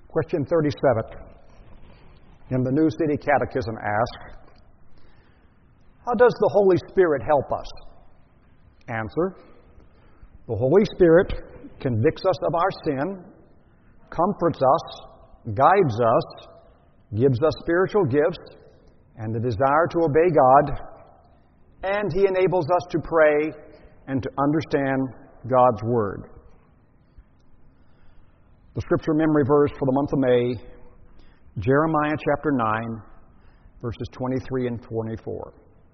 Question 37 in the New City Catechism asks, how does the Holy Spirit help us? Answer, the Holy Spirit convicts us of our sin, comforts us, guides us, gives us spiritual gifts and the desire to obey God, and He enables us to pray and to understand God's Word. The scripture memory verse for the month of May, Jeremiah chapter 9, verses 23 and 24.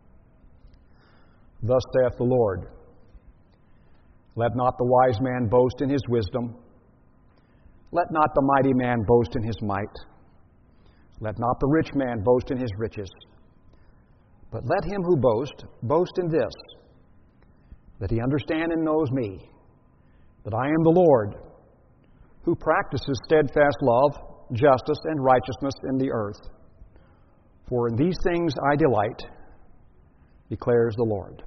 Thus saith the Lord, let not the wise man boast in his wisdom, let not the mighty man boast in his might, let not the rich man boast in his riches, but let him who boasts boast in this, that he understand and knows me, that I am the Lord, who practices steadfast love, justice, and righteousness in the earth. For in these things I delight, declares the Lord.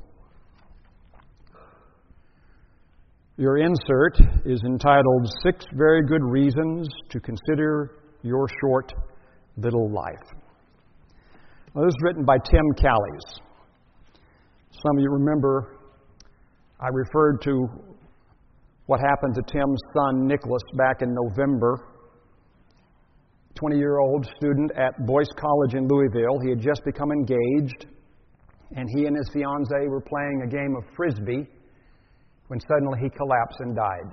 Your insert is entitled 6 Very Good Reasons to Consider Your Short Little Life. Now, this is written by Tim Callies. Some of you remember I referred to what happened to Tim's son, Nicholas, back in November. 20-year-old student at Boyce College in Louisville. He had just become engaged, and he and his fiancée were playing a game of Frisbee when suddenly he collapsed and died.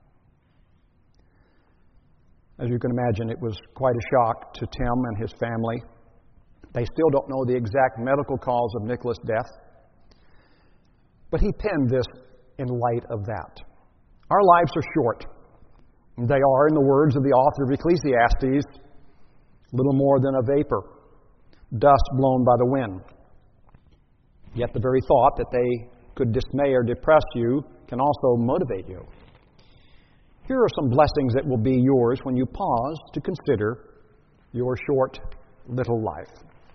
As you can imagine, it was quite a shock to Tim and his family. They still don't know the exact medical cause of Nicholas' death, but he penned this in light of that. Our lives are short. They are, in the words of the author of Ecclesiastes, little more than a vapor, dust blown by the wind. Yet the very thought that they could dismay or depress you can also motivate you. Here are some blessings that will be yours when you pause to consider your short little life.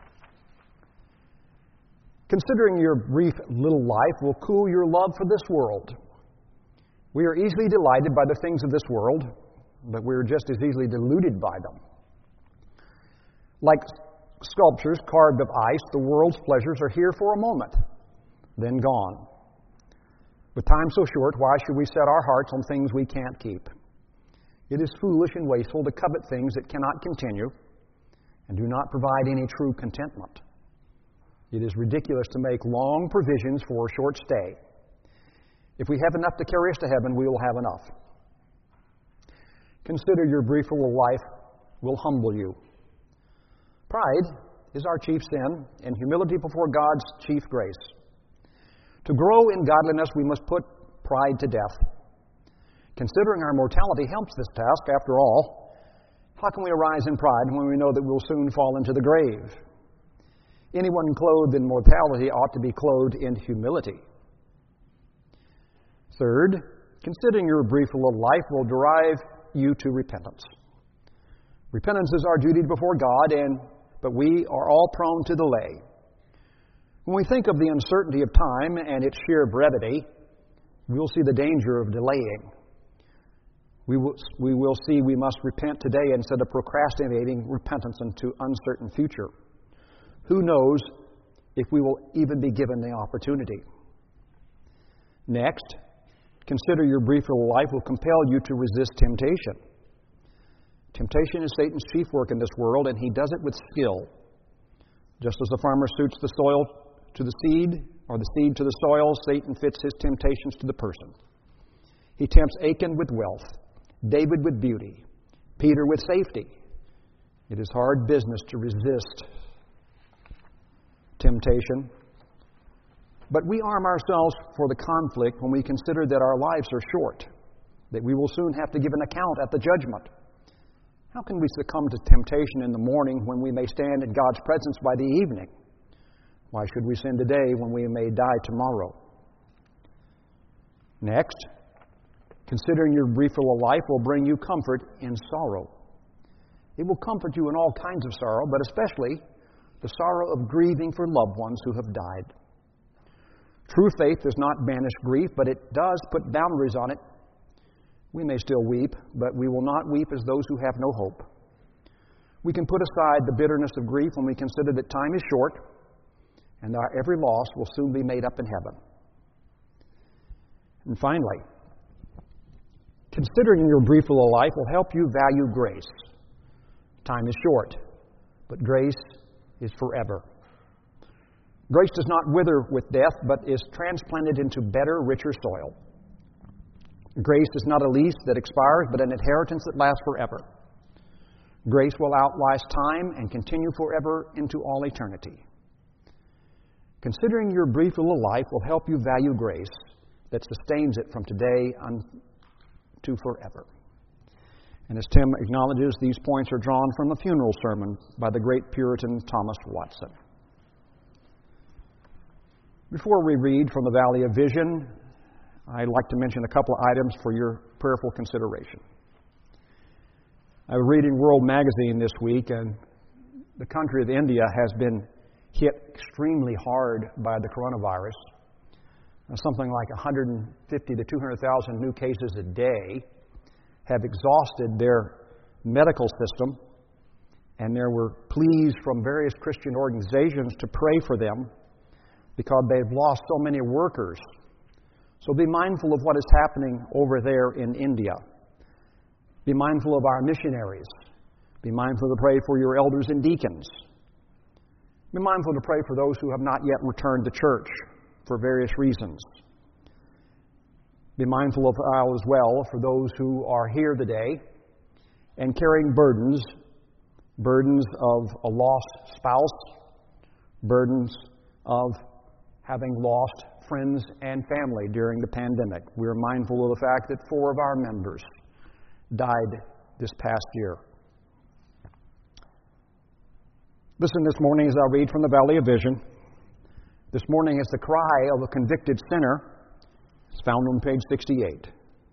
Considering your brief little life will cool your love for this world. We are easily delighted by the things of this world, but we are just as easily deluded by them. Like sculptures carved of ice, the world's pleasures are here for a moment, then gone. With time so short, why should we set our hearts on things we can't keep? It is foolish and wasteful to covet things that cannot continue and do not provide any true contentment. It is ridiculous to make long provisions for a short stay. If we have enough to carry us to heaven, we will have enough. Consider your brief little life will humble you. Pride is our chief sin, and humility before God's chief grace. To grow in godliness, we must put pride to death. Considering our mortality helps this task. After all, how can we arise in pride when we know that we'll soon fall into the grave? Anyone clothed in mortality ought to be clothed in humility. Third, considering your brief little life will drive you to repentance. Repentance is our duty before God, but we are all prone to delay. When we think of the uncertainty of time and its sheer brevity, we'll see the danger of delaying. We will see we must repent today instead of procrastinating repentance into uncertain future. Who knows if we will even be given the opportunity? Next, consider your brief little life will compel you to resist temptation. Temptation is Satan's chief work in this world, and he does it with skill. Just as the farmer suits the soil to the seed, or the seed to the soil, Satan fits his temptations to the person. He tempts Achan with wealth, David with beauty, Peter with safety. It is hard business to resist temptation. But we arm ourselves for the conflict when we consider that our lives are short, that we will soon have to give an account at the judgment. How can we succumb to temptation in the morning when we may stand in God's presence by the evening? Why should we sin today when we may die tomorrow? Next, considering your brief little life will bring you comfort in sorrow. It will comfort you in all kinds of sorrow, but especially the sorrow of grieving for loved ones who have died. True faith does not banish grief, but it does put boundaries on it. We may still weep, but we will not weep as those who have no hope. We can put aside the bitterness of grief when we consider that time is short and our every loss will soon be made up in heaven. And finally, considering your brief little life will help you value grace. Time is short, but grace is forever. Grace does not wither with death, but is transplanted into better, richer soil. Grace is not a lease that expires, but an inheritance that lasts forever. Grace will outlast time and continue forever into all eternity. Considering your brief little life will help you value grace that sustains it from today unto forever. And as Tim acknowledges, these points are drawn from a funeral sermon by the great Puritan Thomas Watson. Before we read from the Valley of Vision, I'd like to mention a couple of items for your prayerful consideration. I was reading World Magazine this week, and the country of India has been hit extremely hard by the coronavirus. Something like 150 to 200,000 new cases a day have exhausted their medical system, and there were pleas from various Christian organizations to pray for them because they've lost so many workers. So be mindful of what is happening over there in India. Be mindful of our missionaries. Be mindful to pray for your elders and deacons. Be mindful to pray for those who have not yet returned to church for various reasons. Be mindful of as well for those who are here today and carrying burdens of a lost spouse, burdens of having lost friends and family during the pandemic. We are mindful of the fact that 4 of our members died this past year. Listen this morning as I read from the Valley of Vision. This morning is the cry of a convicted sinner. It's found on page 68.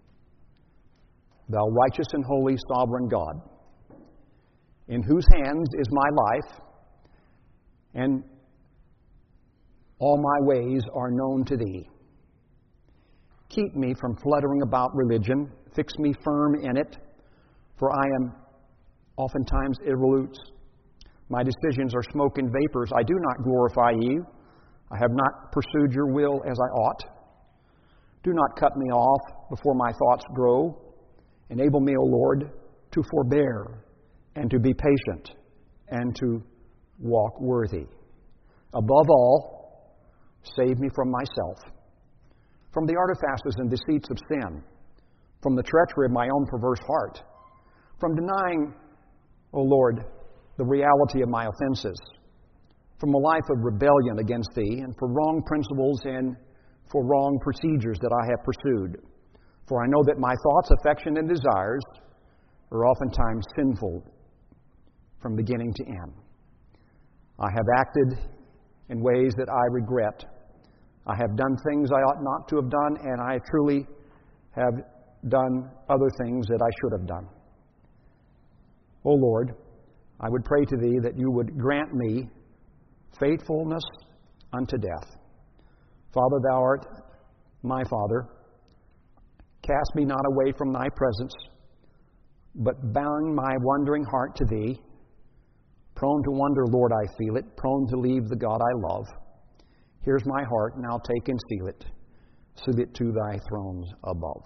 Thou righteous and holy sovereign God, in whose hands is my life, and all my ways are known to Thee. Keep me from fluttering about religion. Fix me firm in it, for I am oftentimes irresolute. My decisions are smoke and vapors. I do not glorify You. I have not pursued Your will as I ought. Do not cut me off before my thoughts grow. Enable me, O Lord, to forbear and to be patient and to walk worthy. Above all, save me from myself, from the artifices and deceits of sin, from the treachery of my own perverse heart, from denying, O Lord, the reality of my offenses, from a life of rebellion against Thee, and for wrong principles and for wrong procedures that I have pursued. For I know that my thoughts, affection, and desires are oftentimes sinful from beginning to end. I have acted in ways that I regret. I have done things I ought not to have done, and I truly have done other things that I should have done. O Lord, I would pray to Thee that You would grant me faithfulness unto death. Father, Thou art my Father. Cast me not away from Thy presence, but bound my wandering heart to Thee. Prone to wonder, Lord, I feel it. Prone to leave the God I love. Here's my heart, now take and seal it. Seal it to Thy thrones above.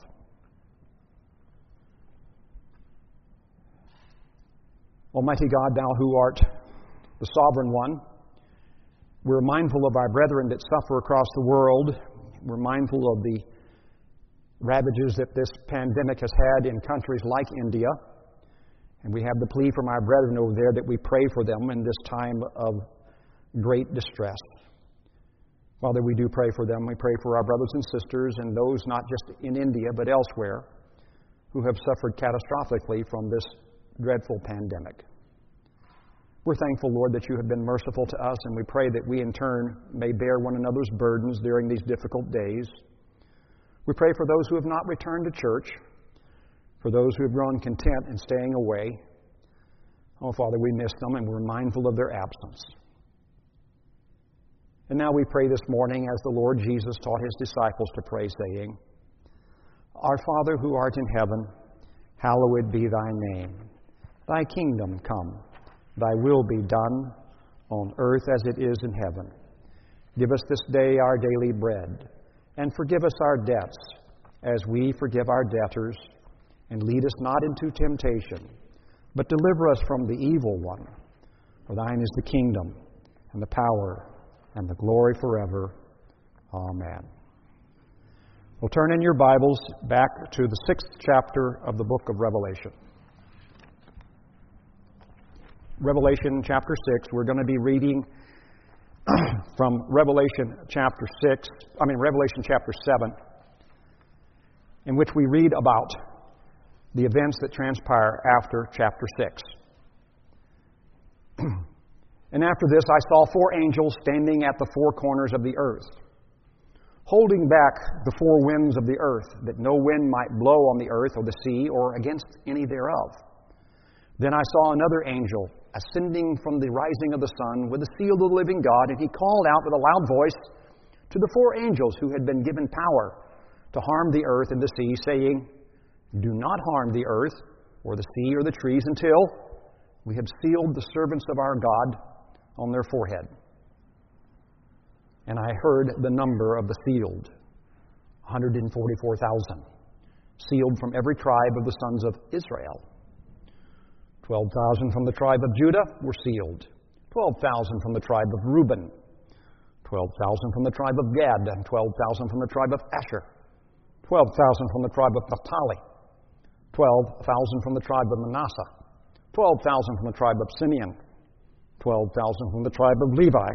Almighty God, Thou who art the sovereign one, we're mindful of our brethren that suffer across the world. We're mindful of the ravages that this pandemic has had in countries like India. And we have the plea from our brethren over there that we pray for them in this time of great distress. Father, we do pray for them. We pray for our brothers and sisters and those not just in India but elsewhere who have suffered catastrophically from this dreadful pandemic. We're thankful, Lord, that You have been merciful to us, and we pray that we in turn may bear one another's burdens during these difficult days. We pray for those who have not returned to church, for those who have grown content in staying away. Oh, Father, we miss them, and we're mindful of their absence. And now we pray this morning as the Lord Jesus taught His disciples to pray, saying, Our Father who art in heaven, hallowed be thy name. Thy kingdom come, thy will be done, on earth as it is in heaven. Give us this day our daily bread, and forgive us our debts, as we forgive our debtors. And lead us not into temptation, but deliver us from the evil one. For thine is the kingdom, and the power, and the glory forever. Amen. We'll turn in your Bibles back to the 6th chapter of the book of Revelation. Revelation chapter 6. We're going to be reading from Revelation chapter 7, in which we read about the events that transpire after chapter 6. And after this I saw 4 angels standing at the 4 corners of the earth, holding back the 4 winds of the earth, that no wind might blow on the earth or the sea or against any thereof. Then I saw another angel ascending from the rising of the sun with the seal of the living God, and he called out with a loud voice to the 4 angels who had been given power to harm the earth and the sea, saying, Do not harm the earth or the sea or the trees until we have sealed the servants of our God on their forehead. And I heard the number of the sealed, 144,000, sealed from every tribe of the sons of Israel. 12,000 from the tribe of Judah were sealed, 12,000 from the tribe of Reuben, 12,000 from the tribe of Gad, and 12,000 from the tribe of Asher, 12,000 from the tribe of Naphtali, 12,000 from the tribe of Manasseh, 12,000 from the tribe of Simeon, 12,000 from the tribe of Levi,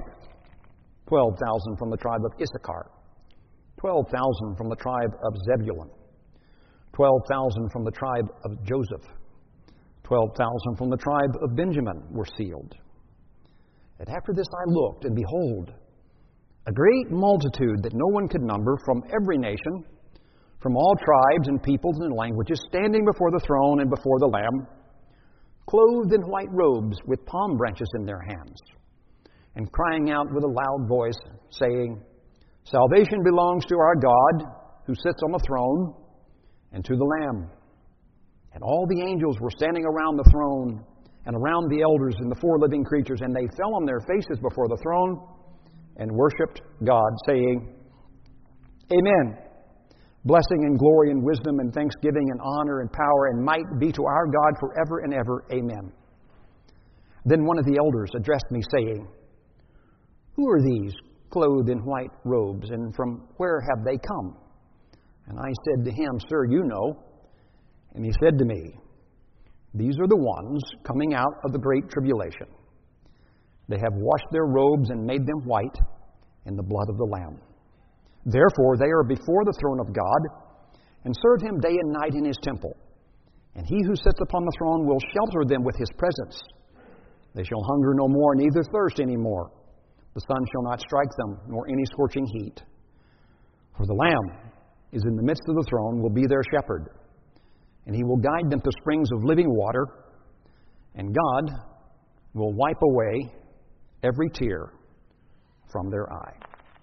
12,000 from the tribe of Issachar, 12,000 from the tribe of Zebulun, 12,000 from the tribe of Joseph, 12,000 from the tribe of Benjamin were sealed. And after this I looked, and behold, a great multitude that no one could number, from every nation, from all tribes and peoples and languages, standing before the throne and before the Lamb, clothed in white robes with palm branches in their hands, and crying out with a loud voice, saying, Salvation belongs to our God, who sits on the throne, and to the Lamb. And all the angels were standing around the throne, and around the elders and the 4 living creatures, and they fell on their faces before the throne, and worshipped God, saying, Amen. Blessing and glory and wisdom and thanksgiving and honor and power and might be to our God forever and ever. Amen. Then one of the elders addressed me, saying, Who are these clothed in white robes, and from where have they come? And I said to him, Sir, you know. And he said to me, These are the ones coming out of the great tribulation. They have washed their robes and made them white in the blood of the Lamb. Therefore they are before the throne of God, and serve him day and night in his temple. And he who sits upon the throne will shelter them with his presence. They shall hunger no more, neither thirst any more. The sun shall not strike them, nor any scorching heat. For the Lamb is in the midst of the throne, will be their shepherd. And he will guide them to springs of living water, and God will wipe away every tear from their eye.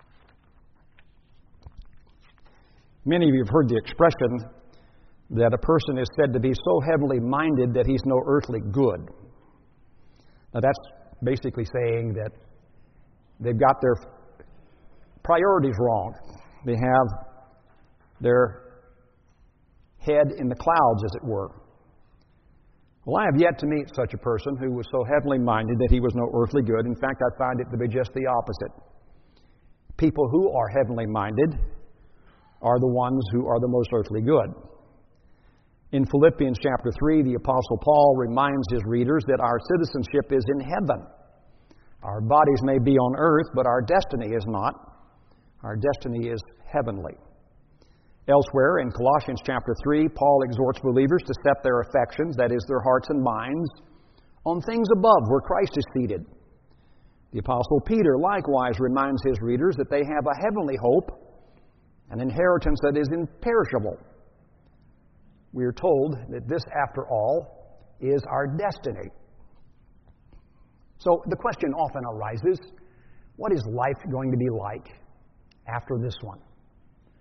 Many of you have heard the expression that a person is said to be so heavenly minded that he's no earthly good. Now that's basically saying that they've got their priorities wrong. They have their head in the clouds, as it were. Well, I have yet to meet such a person who was so heavenly minded that he was no earthly good. In fact, I find it to be just the opposite. People who are heavenly minded are the ones who are the most earthly good. In Philippians chapter 3, the Apostle Paul reminds his readers that our citizenship is in heaven. Our bodies may be on earth, but our destiny is not. Our destiny is heavenly. Elsewhere, in Colossians chapter 3, Paul exhorts believers to set their affections, that is, their hearts and minds, on things above where Christ is seated. The Apostle Peter likewise reminds his readers that they have a heavenly hope, an inheritance that is imperishable. We are told that this, after all, is our destiny. So the question often arises, what is life going to be like after this one?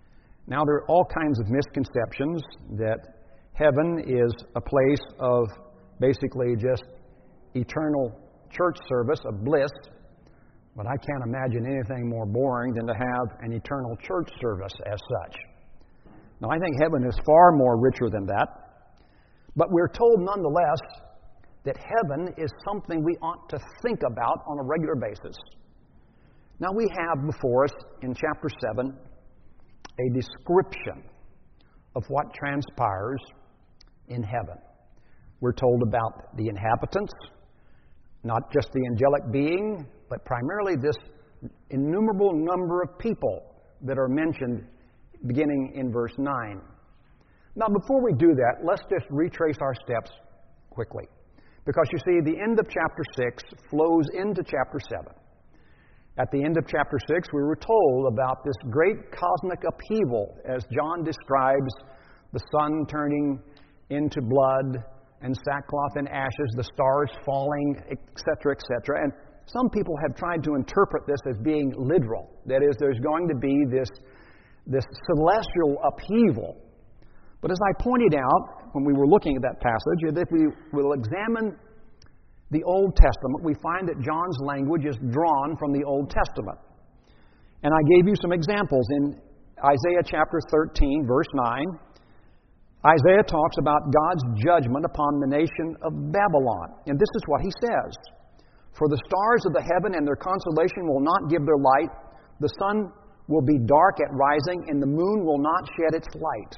Now, there are all kinds of misconceptions that heaven is a place of basically just eternal church service of bliss, but I can't imagine anything more boring than to have an eternal church service as such. Now, I think heaven is far more richer than that, but we're told nonetheless that heaven is something we ought to think about on a regular basis. Now, we have before us in chapter 7 a description of what transpires in heaven. We're told about the inhabitants, not just the angelic being, but primarily this innumerable number of people that are mentioned beginning in verse 9. Now, before we do that, let's just retrace our steps quickly. Because you see, the end of chapter 6 flows into chapter 7. At the end of chapter 6, we were told about this great cosmic upheaval as John describes the sun turning into blood and sackcloth and ashes, the stars falling, etc., etc. And some people have tried to interpret this as being literal. That is, there's going to be this celestial upheaval. But as I pointed out when we were looking at that passage, if we will examine the Old Testament, we find that John's language is drawn from the Old Testament. And I gave you some examples. In Isaiah chapter 13, verse 9, Isaiah talks about God's judgment upon the nation of Babylon. And this is what he says: "For the stars of the heaven and their constellation will not give their light. The sun will be dark at rising, and the moon will not shed its light."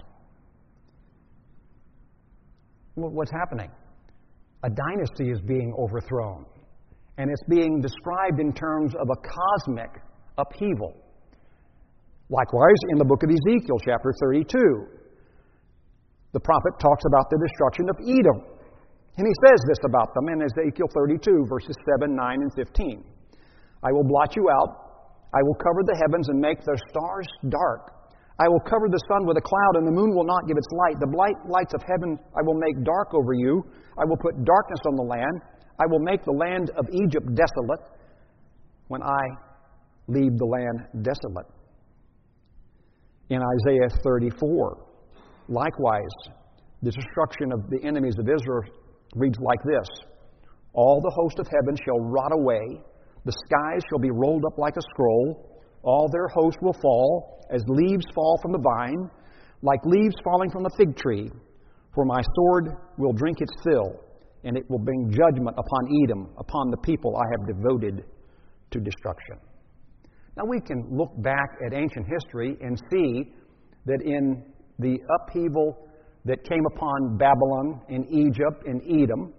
What's happening? A dynasty is being overthrown, and it's being described in terms of a cosmic upheaval. Likewise, in the book of Ezekiel, chapter 32, the prophet talks about the destruction of Edom. And he says this about them in Ezekiel 32, verses 7, 9, and 15. "I will blot you out. I will cover the heavens and make their stars dark. I will cover the sun with a cloud, and the moon will not give its light. The bright lights of heaven I will make dark over you. I will put darkness on the land. I will make the land of Egypt desolate when I leave the land desolate." In Isaiah 34, likewise, the destruction of the enemies of Israel reads like this: "All the host of heaven shall rot away. The skies shall be rolled up like a scroll. All their host will fall, as leaves fall from the vine, like leaves falling from the fig tree. For my sword will drink its fill, and it will bring judgment upon Edom, upon the people I have devoted to destruction." Now we can look back at ancient history and see that in the upheaval that came upon Babylon, in Egypt, in Edom,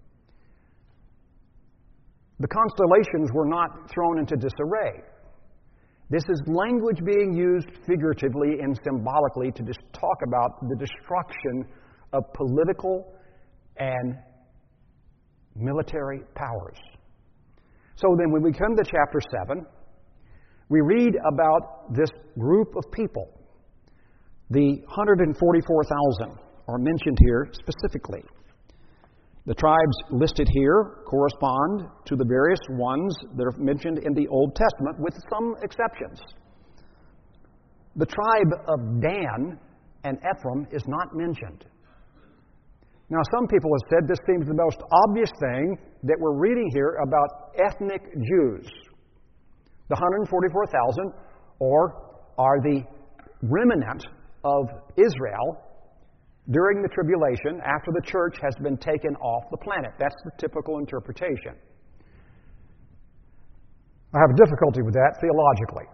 the constellations were not thrown into disarray. This is language being used figuratively and symbolically to just talk about the destruction of political and military powers. So then when we come to chapter 7, we read about this group of people. The 144,000 are mentioned here specifically. The tribes listed here correspond to the various ones that are mentioned in the Old Testament, with some exceptions. The tribe of Dan and Ephraim is not mentioned. Now, some people have said this seems the most obvious thing that we're reading here about ethnic Jews. The 144,000 are the remnant of Israel during the tribulation, after the church has been taken off the planet. That's the typical interpretation. I have difficulty with that theologically.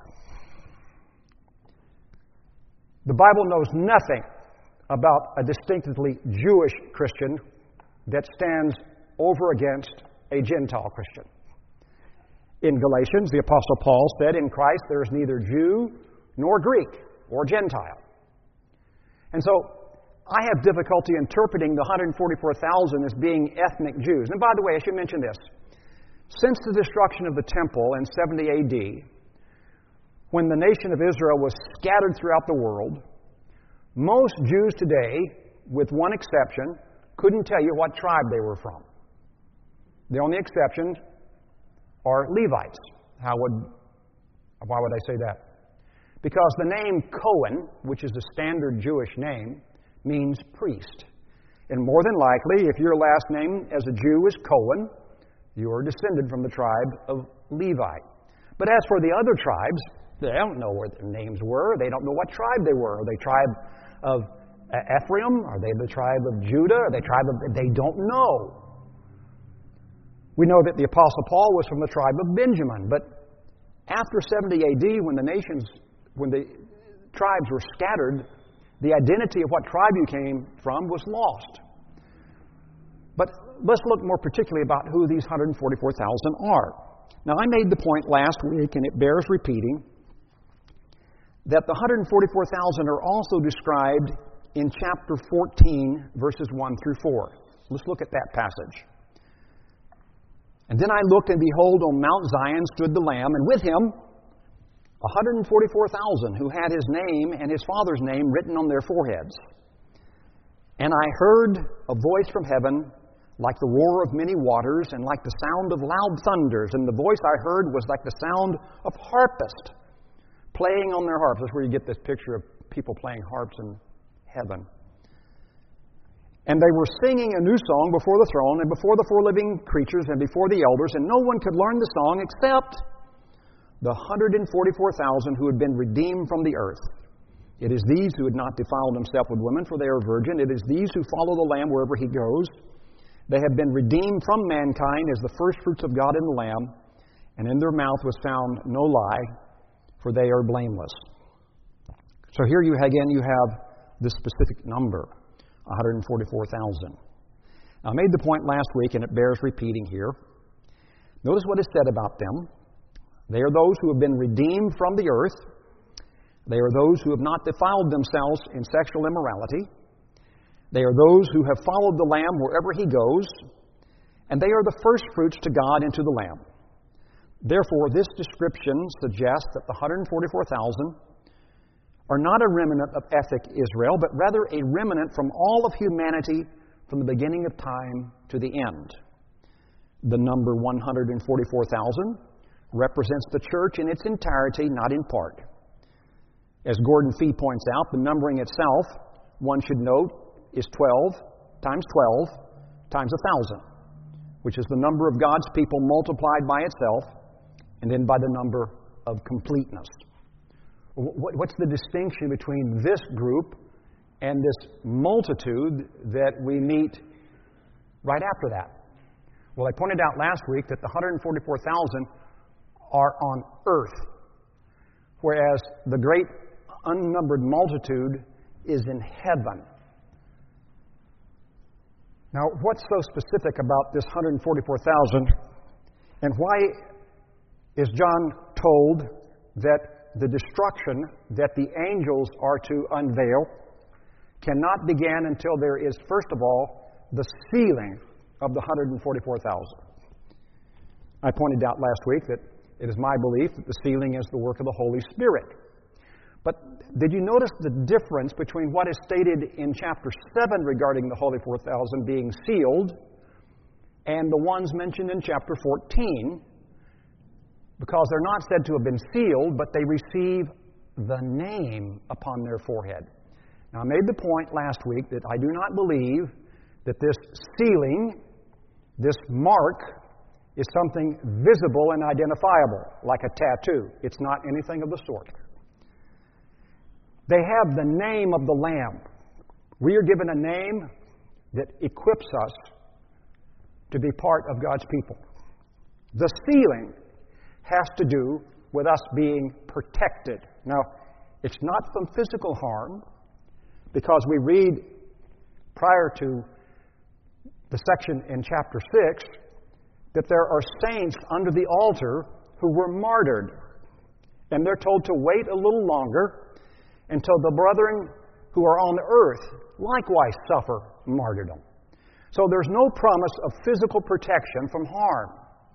The Bible knows nothing about a distinctively Jewish Christian that stands over against a Gentile Christian. In Galatians, the Apostle Paul said, "In Christ there is neither Jew nor Greek or Gentile." And so I have difficulty interpreting the 144,000 as being ethnic Jews. And by the way, I should mention this. Since the destruction of the temple in 70 AD, when the nation of Israel was scattered throughout the world, most Jews today, with one exception, couldn't tell you what tribe they were from. The only exceptions are Levites. Why would I say that? Because the name Cohen, which is a standard Jewish name, means priest. And more than likely, if your last name as a Jew is Cohen, you are descended from the tribe of Levi. But as for the other tribes, they don't know where their names were. They don't know what tribe they were. Are they tribe of Ephraim? Are they the tribe of Judah? Are they tribe of... They don't know. We know that the Apostle Paul was from the tribe of Benjamin. But after 70 A.D., when the tribes were scattered, the identity of what tribe you came from was lost. But let's look more particularly about who these 144,000 are. Now, I made the point last week, and it bears repeating, that the 144,000 are also described in chapter 14, verses 1 through 4. Let's look at that passage. And then I looked, and behold, on Mount Zion stood the Lamb, and with him 144,000 who had his name and his Father's name written on their foreheads. And I heard a voice from heaven like the roar of many waters and like the sound of loud thunders. And the voice I heard was like the sound of harpists playing on their harps. That's where you get this picture of people playing harps in heaven. And they were singing a new song before the throne and before the four living creatures and before the elders, and no one could learn the song except the 144,000 who had been redeemed from the earth. It is these who had not defiled themselves with women, for they are virgin. It is these who follow the Lamb wherever he goes. They have been redeemed from mankind as the firstfruits of God in the Lamb, and in their mouth was found no lie, for they are blameless. So here you again you have this specific number, 144,000. Now, I made the point last week, and it bears repeating here. Notice what is said about them. They are those who have been redeemed from the earth. They are those who have not defiled themselves in sexual immorality. They are those who have followed the Lamb wherever he goes. And they are the firstfruits to God and to the Lamb. Therefore, this description suggests that the 144,000 are not a remnant of ethnic Israel, but rather a remnant from all of humanity from the beginning of time to the end. The number 144,000 represents the church in its entirety, not in part. As Gordon Fee points out, the numbering itself, one should note, is 12 times 1,000, which is the number of God's people multiplied by itself, and then by the number of completeness. What's the distinction between this group and this multitude that we meet right after that? Well, I pointed out last week that the 144,000 are on earth, whereas the great unnumbered multitude is in heaven. Now, what's so specific about this 144,000, and why is John told that the destruction that the angels are to unveil cannot begin until there is, first of all, the sealing of the 144,000? I pointed out last week that it is my belief that the sealing is the work of the Holy Spirit. But did you notice the difference between what is stated in chapter 7 regarding the 144,000 being sealed and the ones mentioned in chapter 14? Because they're not said to have been sealed, but they receive the name upon their forehead. Now, I made the point last week that I do not believe that this sealing, this mark, is something visible and identifiable, like a tattoo. It's not anything of the sort. They have the name of the Lamb. We are given a name that equips us to be part of God's people. The sealing has to do with us being protected. Now, it's not from physical harm, because we read prior to the section in chapter 6 that there are saints under the altar who were martyred. And they're told to wait a little longer until the brethren who are on earth likewise suffer martyrdom. So there's no promise of physical protection from harm.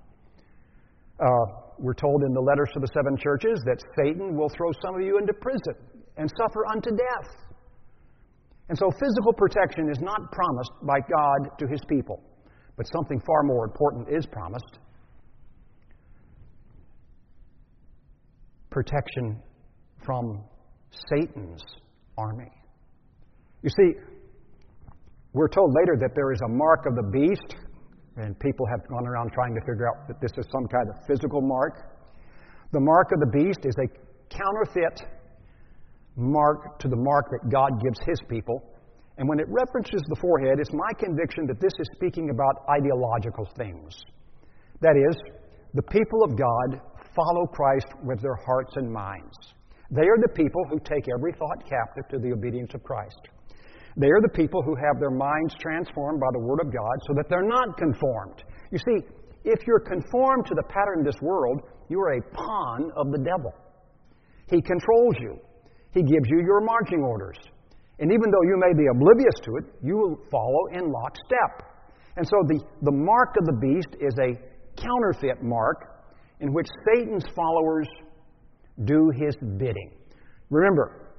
We're told in the letters to the 7 churches that Satan will throw some of you into prison and suffer unto death. And so physical protection is not promised by God to his people. But something far more important is promised. Protection from Satan's army. You see, we're told later that there is a mark of the beast, and people have gone around trying to figure out that this is some kind of physical mark. The mark of the beast is a counterfeit mark to the mark that God gives His people. And when it references the forehead, it's my conviction that this is speaking about ideological things. That is, the people of God follow Christ with their hearts and minds. They are the people who take every thought captive to the obedience of Christ. They are the people who have their minds transformed by the Word of God so that they're not conformed. You see, if you're conformed to the pattern of this world, you are a pawn of the devil. He controls you. He gives you your marching orders. And even though you may be oblivious to it, you will follow in lockstep. And so the mark of the beast is a counterfeit mark in which Satan's followers do his bidding. Remember,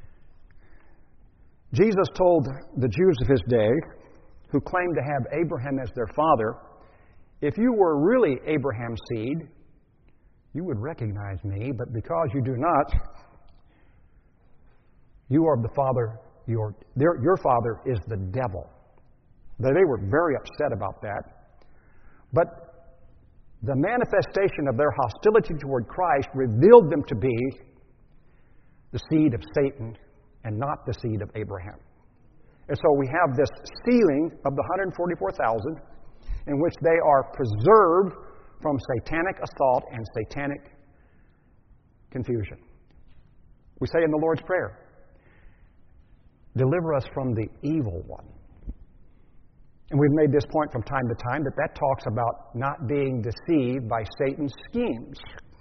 Jesus told the Jews of his day, who claimed to have Abraham as their father, if you were really Abraham's seed, you would recognize me, but because you do not, you are the father, your father is the devil. They were very upset about that. But the manifestation of their hostility toward Christ revealed them to be the seed of Satan and not the seed of Abraham. And so we have this sealing of the 144,000 in which they are preserved from satanic assault and satanic confusion. We say in the Lord's Prayer, deliver us from the evil one. And we've made this point from time to time that talks about not being deceived by Satan's schemes.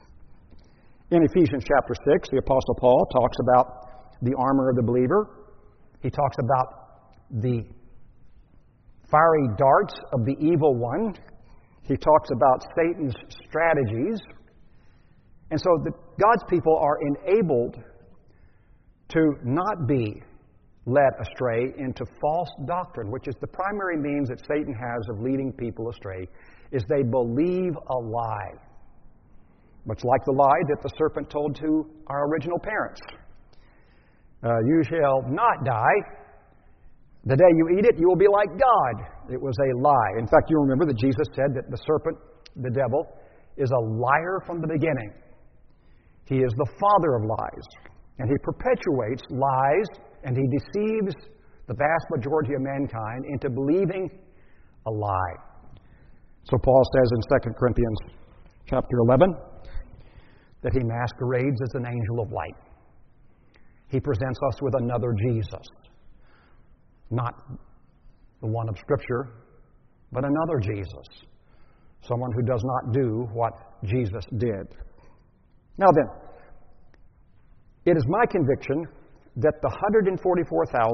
In Ephesians chapter 6, the Apostle Paul talks about the armor of the believer. He talks about the fiery darts of the evil one. He talks about Satan's strategies. And so God's people are enabled to not be led astray into false doctrine, which is the primary means that Satan has of leading people astray, is they believe a lie. Much like the lie that the serpent told to our original parents. You shall not die. The day you eat it, you will be like God. It was a lie. In fact, you remember that Jesus said that the serpent, the devil, is a liar from the beginning. He is the father of lies. And he perpetuates lies, and he deceives the vast majority of mankind into believing a lie. So Paul says in 2 Corinthians chapter 11 that he masquerades as an angel of light. He presents us with another Jesus. Not the one of Scripture, but another Jesus. Someone who does not do what Jesus did. Now then, it is my conviction that the 144,000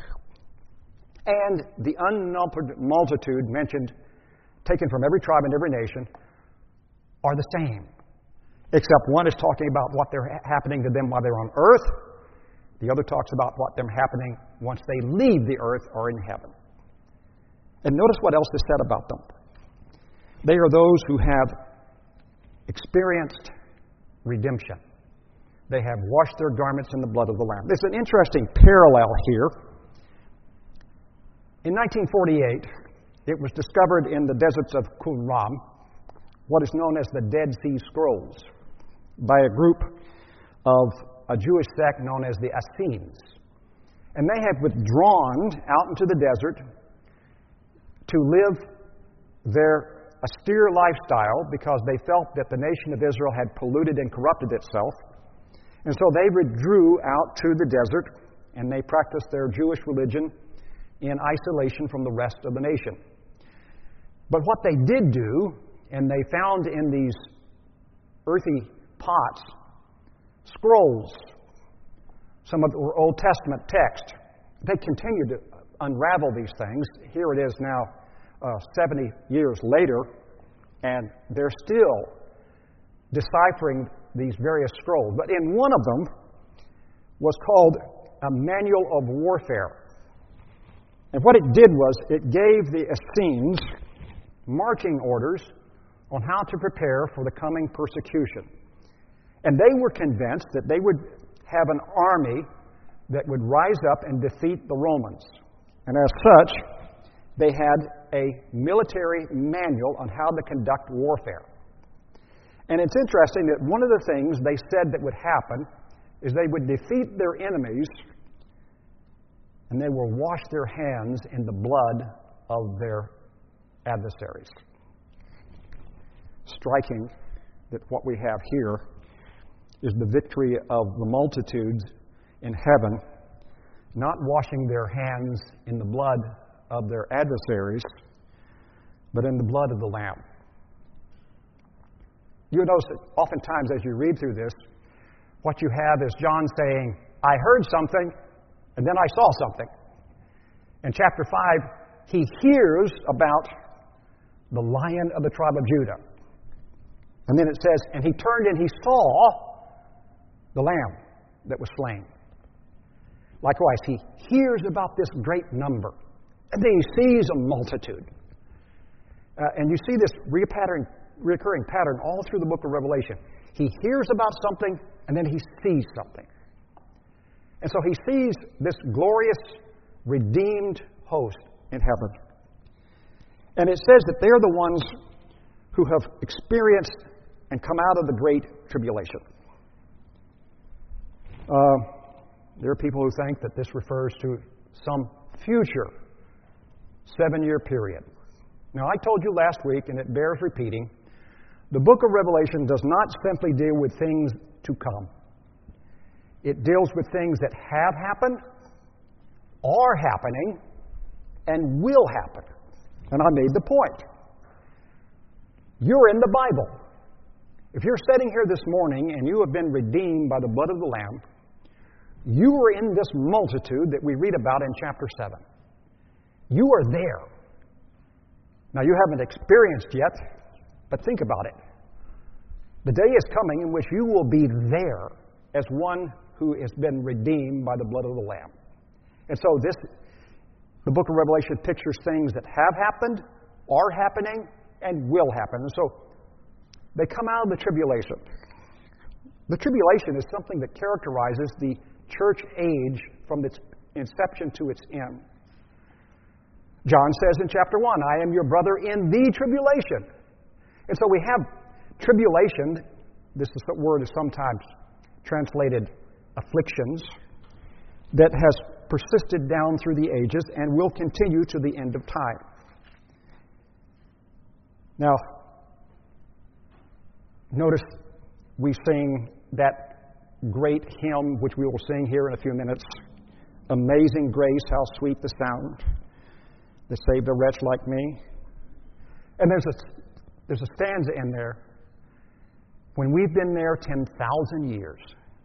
and the unnumbered multitude mentioned, taken from every tribe and every nation, are the same. Except one is talking about what they're happening to them while they're on earth. The other talks about what them happening once they leave the earth or in heaven. And notice what else is said about them. They are those who have experienced redemption. They have washed their garments in the blood of the Lamb. There's an interesting parallel here. In 1948, it was discovered in the deserts of Qumran what is known as the Dead Sea Scrolls by a group of a Jewish sect known as the Essenes. And they have withdrawn out into the desert to live their austere lifestyle because they felt that the nation of Israel had polluted and corrupted itself. And so they withdrew out to the desert and they practiced their Jewish religion in isolation from the rest of the nation. But what they did do, and they found in these earthy pots scrolls, some of the Old Testament text. They continued to unravel these things. Here it is now 70 years later, and they're still deciphering these various scrolls. But in one of them was called a Manual of Warfare. And what it did was it gave the Essenes marching orders on how to prepare for the coming persecution. And they were convinced that they would have an army that would rise up and defeat the Romans. And as such, they had a military manual on how to conduct warfare. And it's interesting that one of the things they said that would happen is they would defeat their enemies and they will wash their hands in the blood of their adversaries. Striking that what we have here is the victory of the multitudes in heaven, not washing their hands in the blood of their adversaries, but in the blood of the Lamb. You'll notice that oftentimes as you read through this, what you have is John saying, I heard something, and then I saw something. In chapter 5, he hears about the Lion of the tribe of Judah. And then it says, and he turned and he saw the Lamb that was slain. Likewise, he hears about this great number, and then he sees a multitude. And you see this recurring pattern all through the book of Revelation. He hears about something, and then he sees something. And so he sees this glorious, redeemed host in heaven. And it says that they're the ones who have experienced and come out of the great tribulation. There are people who think that this refers to some future 7-year period. Now, I told you last week, and it bears repeating, the book of Revelation does not simply deal with things to come. It deals with things that have happened, are happening, and will happen. And I made the point. You're in the Bible. If you're sitting here this morning and you have been redeemed by the blood of the Lamb, you are in this multitude that we read about in chapter 7. You are there. Now, you haven't experienced yet, but think about it. The day is coming in which you will be there as one who has been redeemed by the blood of the Lamb. And so the book of Revelation pictures things that have happened, are happening, and will happen. And so they come out of the tribulation. The tribulation is something that characterizes the church age from its inception to its end. John says in chapter 1, I am your brother in the tribulation. And so we have tribulation. This word is sometimes translated afflictions, that has persisted down through the ages and will continue to the end of time. Now, notice we sing that great hymn, which we will sing here in a few minutes. Amazing grace, how sweet the sound that saved a wretch like me. And there's a stanza in there. When we've been there 10,000 years.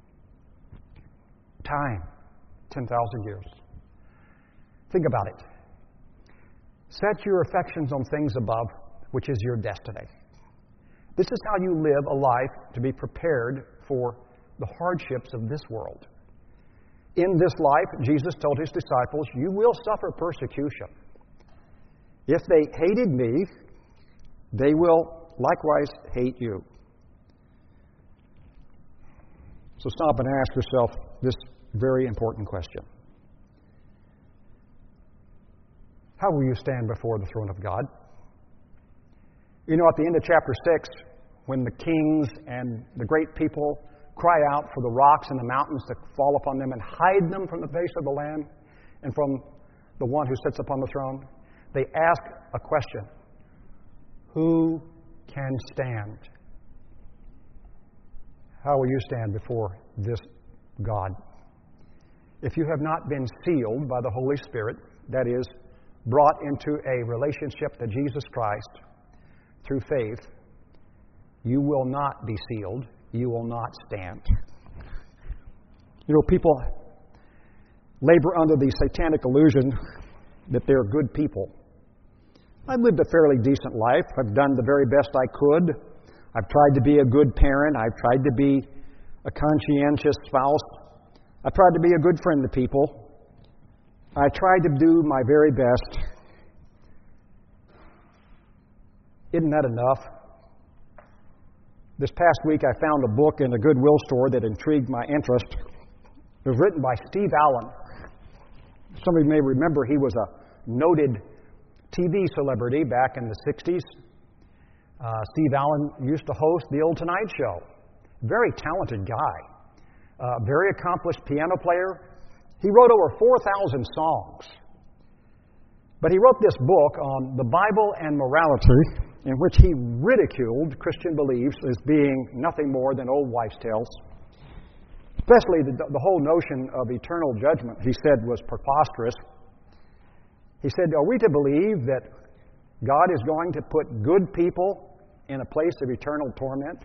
Time, 10,000 years. Think about it. Set your affections on things above, which is your destiny. This is how you live a life to be prepared for the hardships of this world. In this life, Jesus told his disciples, you will suffer persecution. If they hated me, they will likewise hate you. So stop and ask yourself this very important question. How will you stand before the throne of God? You know, at the end of chapter 6, when the kings and the great people cry out for the rocks and the mountains to fall upon them and hide them from the face of the Lamb and from the one who sits upon the throne, they ask a question. Who can stand? How will you stand before this God? If you have not been sealed by the Holy Spirit, that is, brought into a relationship to Jesus Christ through faith, you will not be sealed. You will not stand. You know, people labor under the satanic illusion that they're good people. I've lived a fairly decent life. I've done the very best I could. I've tried to be a good parent. I've tried to be a conscientious spouse. I've tried to be a good friend to people. I tried to do my very best. Isn't that enough? This past week I found a book in a Goodwill store that intrigued my interest. It was written by Steve Allen. Some of you may remember he was a noted TV celebrity back in the 60s. Steve Allen used to host The Old Tonight Show. Very talented guy. Very accomplished piano player. He wrote over 4,000 songs. But he wrote this book on the Bible and morality, in which he ridiculed Christian beliefs as being nothing more than old wives' tales. Especially the whole notion of eternal judgment, he said, was preposterous. He said, are we to believe that God is going to put good people in a place of eternal torment?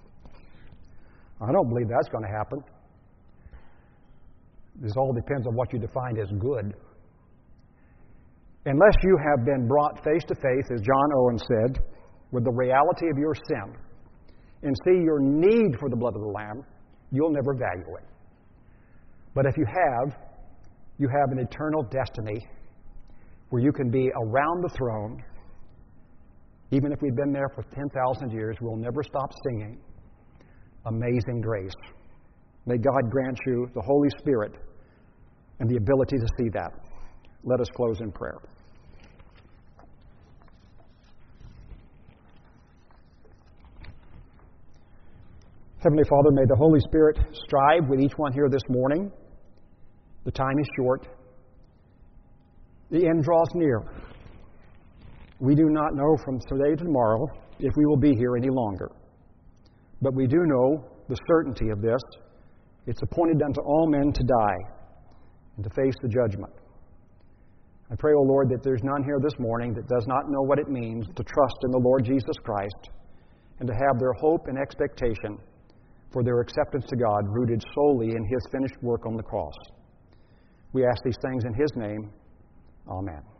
I don't believe that's going to happen. This all depends on what you define as good. Unless you have been brought face to face, as John Owen said, with the reality of your sin and see your need for the blood of the Lamb, you'll never value it. But if you have an eternal destiny where you can be around the throne. Even if we've been there for 10,000 years, we'll never stop singing Amazing Grace. May God grant you the Holy Spirit and the ability to see that. Let us close in prayer. Heavenly Father, may the Holy Spirit strive with each one here this morning. The time is short. The end draws near. We do not know from today to tomorrow if we will be here any longer. But we do know the certainty of this. It's appointed unto all men to die and to face the judgment. I pray, O Lord, that there's none here this morning that does not know what it means to trust in the Lord Jesus Christ and to have their hope and expectation for their acceptance to God rooted solely in His finished work on the cross. We ask these things in His name. Amen.